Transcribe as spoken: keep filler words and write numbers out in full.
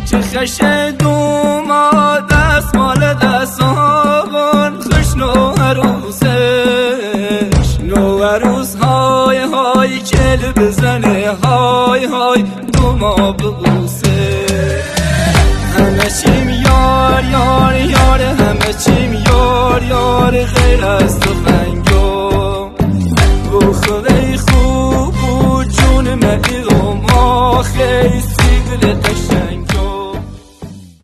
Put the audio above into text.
چه خش دوما دست مال دست آبان خوش نو عروسش نو عروس های های کل بزنه های های دوما ببوسه همه چیم یار یار یار همه چیم یار یار غیر از